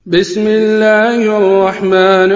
بسم الله الرحمن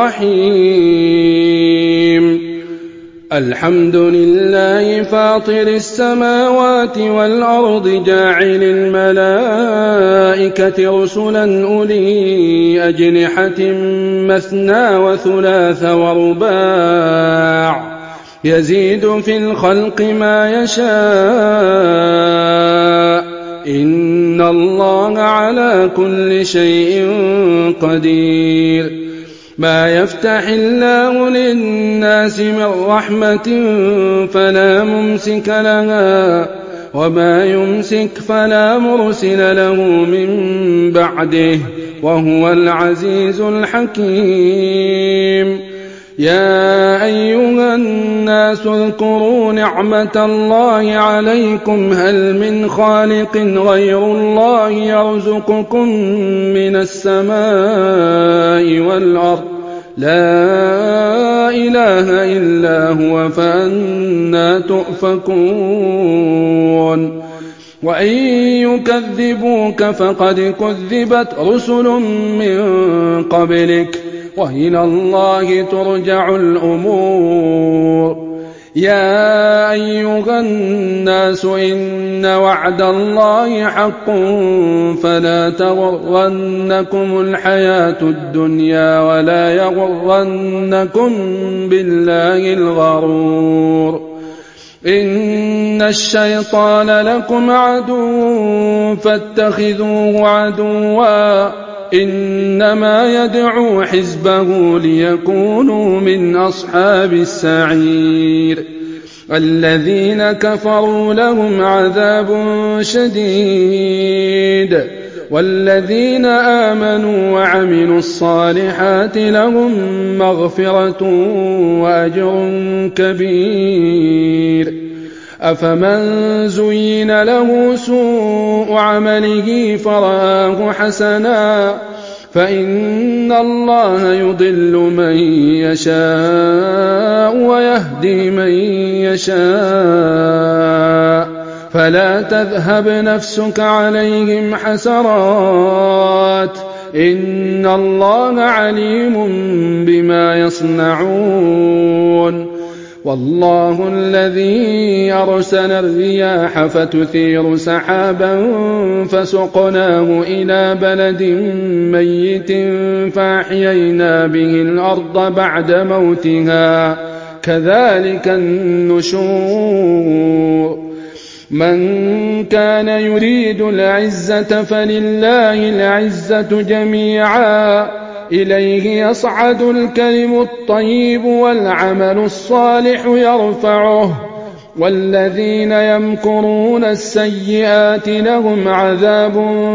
الرحيم. الحمد لله فاطر السماوات والأرض جاعل الملائكة رسلا أولي أجنحة مثنى وثلاث ورباع يزيد في الخلق ما يشاء إن الله على كل شيء قدير. ما يفتح الله للناس من رحمة فلا ممسك لها وما يمسك فلا مرسل له من بعده وهو العزيز الحكيم. يا أيها الناس اذكروا نعمة الله عليكم هل من خالق غير الله يرزقكم من السماء والأرض لا إله إلا هو فأنى تؤفكون. وإن يكذبوك فقد كذبت رسل من قبلك وإلى الله ترجع الأمور. يا أيها الناس إن وعد الله حق فلا تغرنكم الحياة الدنيا ولا يغرنكم بالله الغرور. إن الشيطان لكم عدو فاتخذوه عدوا إنما يدعو حزبه ليكونوا من أصحاب السعير. الذين كفروا لهم عذاب شديد والذين آمنوا وعملوا الصالحات لهم مغفرة وأجر كبير. أفمن زين له سوء عمله فرآه حسنا فإن الله يضل من يشاء ويهدي من يشاء فلا تذهب نفسك عليهم حسرات إن الله عليم بما يصنعون. والله الذي أرسل الرياح فتثير سحابا فسقناه إلى بلد ميت فأحيينا به الأرض بعد موتها كذلك النشور. من كان يريد العزة فلله العزة جميعا إليه يصعد الكلم الطيب والعمل الصالح يرفعه والذين يمكرون السيئات لهم عذاب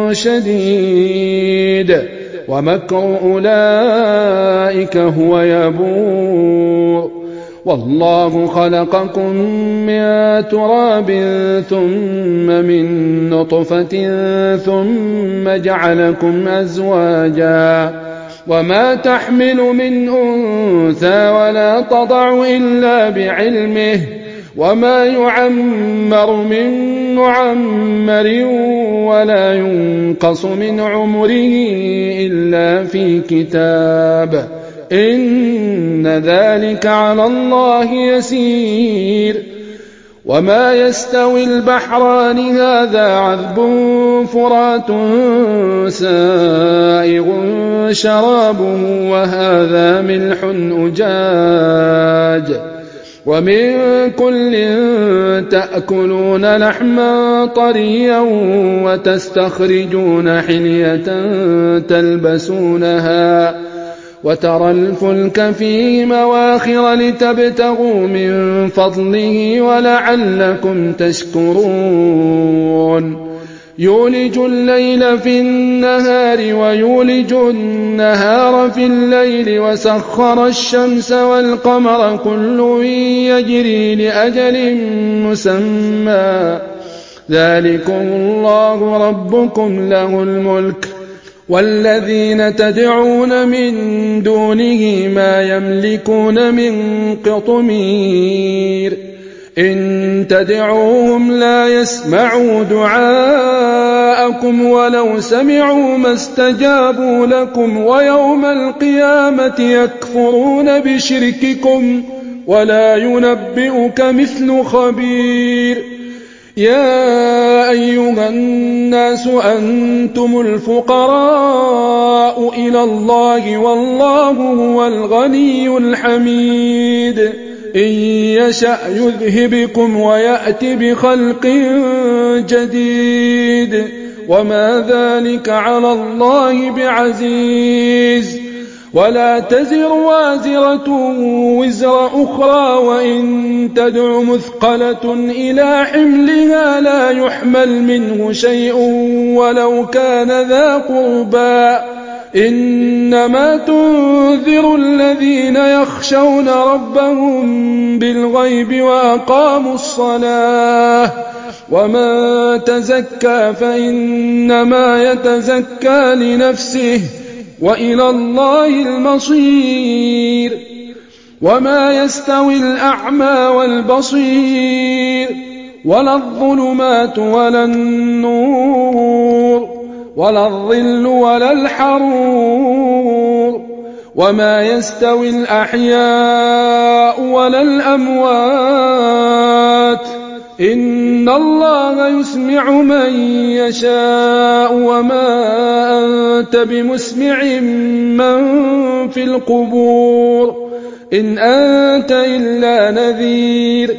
شديد ومكر أولئك هو يبور. والله خلقكم من تراب ثم من نطفة ثم جعلكم أزواجا وما تحمل من أنثى ولا تضع إلا بعلمه وما يعمر من معمر ولا ينقص من عمره إلا في كتاب إن ذلك على الله يسير. وما يستوي البحران هذا عذب فرات سائغ شرابه وهذا ملح أجاج ومن كل تأكلون لحما طريا وتستخرجون حلية تلبسونها وترى الفلك فيه مواخر لتبتغوا من فضله ولعلكم تشكرون. يولج الليل في النهار ويولج النهار في الليل وسخر الشمس والقمر كل يجري لأجل مسمى ذلكم الله ربكم له الملك والذين تدعون من دونه ما يملكون من قطمير إن تدعوهم لا يسمعوا دعاءكم جاءكم ولو سمعوا ما استجابوا لكم ويوم القيامة يكفرون بشرككم ولا ينبئك مثل خبير. يا أيها الناس أنتم الفقراء إلى الله والله هو الغني الحميد. إن يشأ يذهبكم ويأت بخلق جديد وما ذلك على الله بعزيز. ولا تزر وازرة وزر أخرى وإن تدع مثقلة إلى حملها لا يحمل منه شيء ولو كان ذا قربى. إنما تنذر الذين يخشون ربهم بالغيب وأقاموا الصلاة. ومن تزكى فإنما يتزكى لنفسه وإلى الله المصير. وما يستوي الأعمى والبصير ولا الظلمات ولا النور ولا الظل ولا الحرور. وما يستوي الأحياء ولا الأموات. إن الله يسمع من يشاء وما أنت بمسمع من في القبور إن أنت إلا نذير.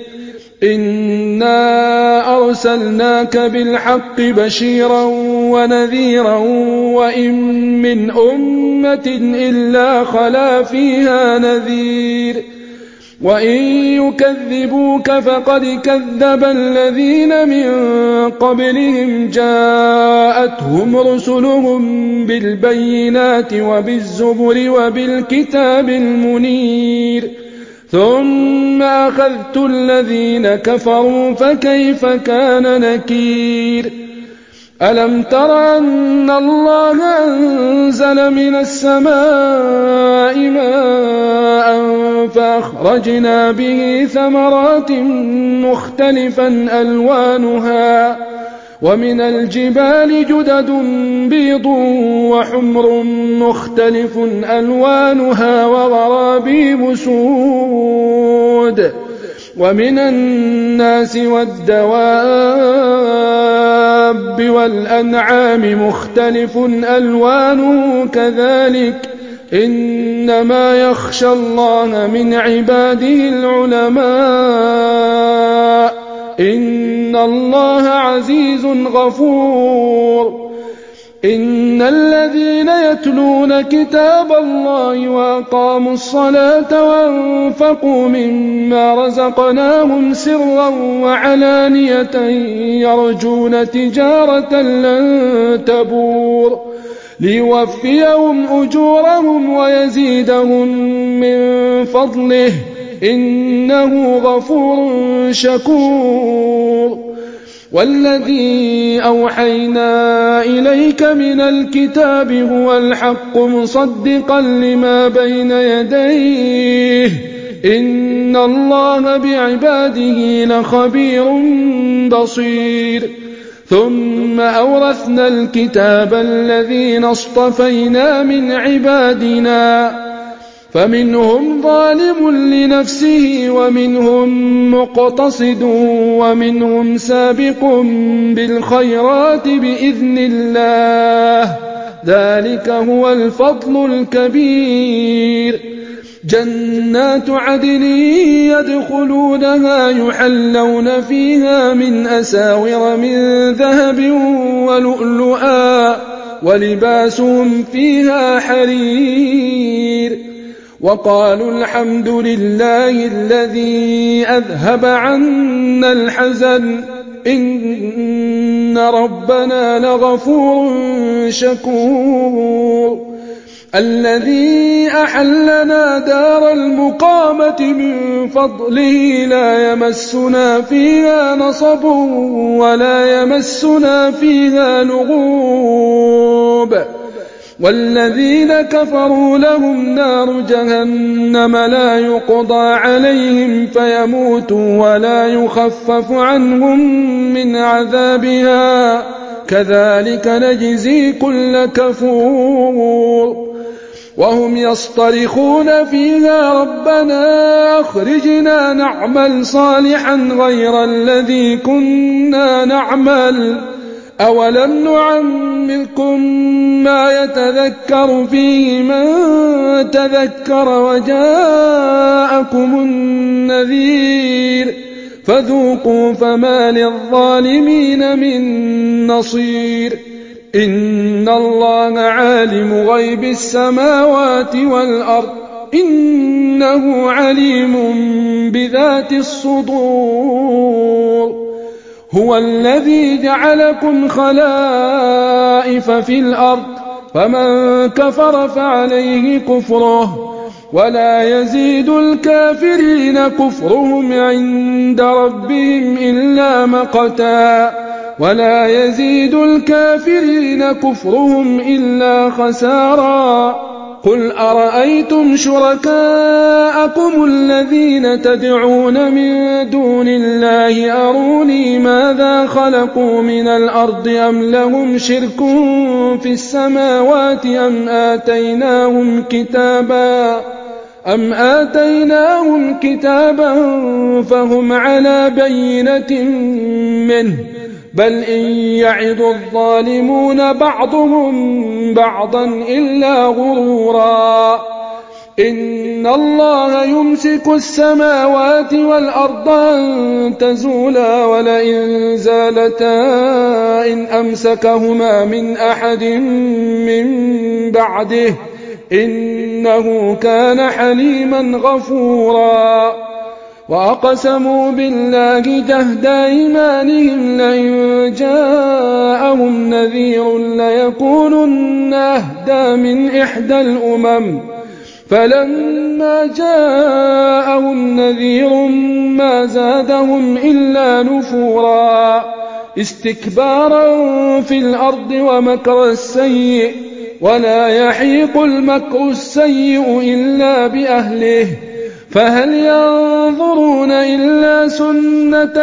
إنا أرسلناك بالحق بشيرا ونذيرا وإن من أمة إلا خلا فيها نذير. وإن يكذبوك فقد كذب الذين من قبلهم جاءتهم رسلهم بالبينات وبالزبر وبالكتاب المنير. ثم أخذت الذين كفروا فكيف كان نكير. ألم تر أن الله أنزل من السماء ماء فأخرجنا به ثمرات مختلفا ألوانها ومن الجبال جدد بيض وحمر مختلف ألوانها وغرابيب سود. ومن الناس والدواب والأنعام مختلف ألوانه كذلك إنما يخشى الله من عباده العلماء. إن الله عزيز غفور. إن الذين يتلون كتاب الله وأقاموا الصلاة وأنفقوا مما رزقناهم سرا وعلانية يرجون تجارة لن تبور ليوفيهم أجورهم ويزيدهم من فضله إنه غفور شكور. والذي أوحينا إليك من الكتاب هو الحق مصدقا لما بين يديه إن الله بعباده لخبير بصير. ثم أورثنا الكتاب الذين اصطفينا من عبادنا فمنهم ظالم لنفسه ومنهم مقتصد ومنهم سابق بالخيرات بإذن الله ذلك هو الفضل الكبير. جنات عدن يدخلونها يحلون فيها من أساور من ذهب ولؤلؤا ولباسهم فيها حرير. وقالوا الحمد لله الذي أذهب عنا الحزن إن ربنا لغفور شكور. الذي أحلنا دار المقامة من فضله لا يمسنا فيها نصب ولا يمسنا فيها لغوب. والذين كفروا لهم نار جهنم لا يقضى عليهم فيموتوا ولا يخفف عنهم من عذابها كذلك نجزي كل كفور وهم يصطرخون فيها ربنا أخرجنا نعمل صالحا غير الذي كنا نعمل أولم نعمركم ما يتذكر فيه من تذكر وجاءكم النذير فذوقوا فما للظالمين من نصير إن الله عالم غيب السماوات والأرض إنه عليم بذات الصدور هو الذي جعلكم خلائف في الأرض فمن كفر فعليه كفره ولا يزيد الكافرين كفرهم عند ربهم إلا مقتا ولا يزيد الكافرين كفرهم إلا خسارا قل أرأيتم شركاءكم الذين تدعون من دون الله أروني ماذا خلقوا من الأرض أم لهم شرك في السماوات أم آتيناهم كتابا فهم على بينة منه بل إن يعد الظالمون بعضهم بعضا إلا غرورا إن الله يمسك السماوات والأرض أن تزولا ولئن زالتا إن أمسكهما من أحد من بعده إنه كان حليما غفورا وأقسموا بالله جهد أيمانهم لئن جاءهم نذير ليكونن أهدى من إحدى الأمم فلما جاءهم نذير ما زادهم إلا نفورا استكبارا في الأرض ومكر السيء ولا يحيق المكر السيء إلا بأهله فهل ينظرون إلا سنة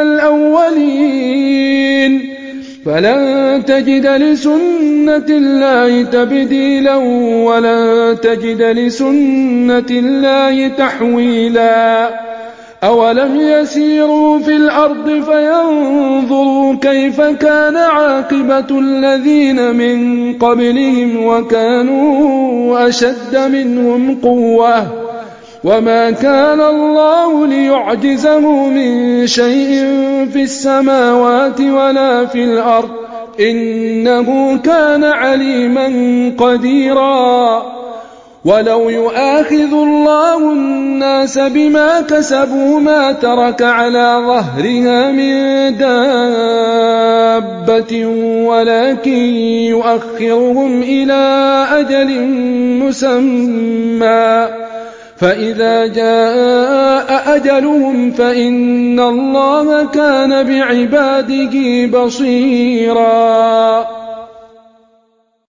الأولين فلن تجد لسنة الله تبديلا ولن تجد لسنة الله تحويلا أولم يسيروا في الأرض فينظروا كيف كان عاقبة الذين من قبلهم وكانوا أشد منهم قوة وما كان الله ليعجزه من شيء في السماوات ولا في الأرض إنه كان عليما قديرا ولو يؤاخذ الله الناس بما كسبوا ما ترك على ظهرها من دابة ولكن يؤخرهم إلى أجل مسمى فإذا جاء أجلهم فإن الله كان بعباده بصيرا